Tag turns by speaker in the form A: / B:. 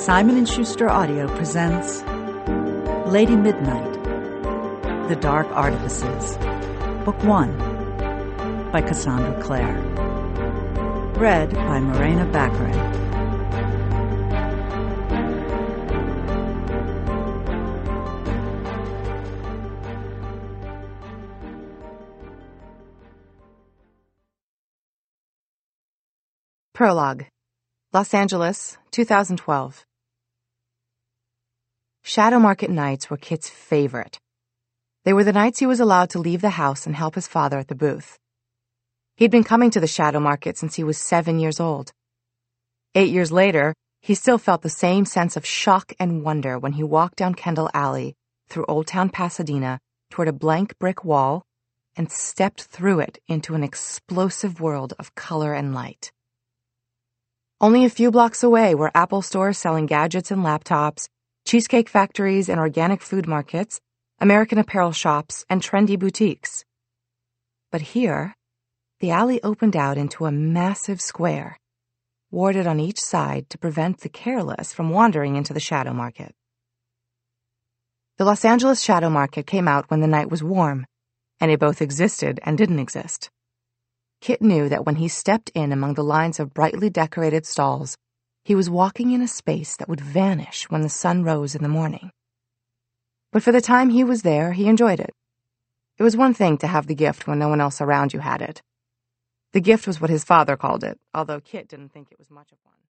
A: Simon & Schuster Audio presents Lady Midnight, The Dark Artifices, Book 1, by Cassandra Clare. Read by Morena Baccarin.
B: Prologue. Los Angeles, 2012. Shadow Market nights were Kit's favorite. They were the nights he was allowed to leave the house and help his father at the booth. He'd been coming to the Shadow Market since he was 7 years old. 8 years later, he still felt the same sense of shock and wonder when he walked down Kendall Alley through Old Town Pasadena toward a blank brick wall and stepped through it into an explosive world of color and light. Only a few blocks away were Apple stores selling gadgets and laptops, cheesecake factories and organic food markets, American apparel shops, and trendy boutiques. But here, the alley opened out into a massive square, warded on each side to prevent the careless from wandering into the Shadow Market. The Los Angeles Shadow Market came out when the night was warm, and it both existed and didn't exist. Kit knew that when he stepped in among the lines of brightly decorated stalls, he was walking in a space that would vanish when the sun rose in the morning. But for the time he was there, he enjoyed it. It was one thing to have the gift when no one else around you had it. The gift was what his father called it, although Kit didn't think it was much of one.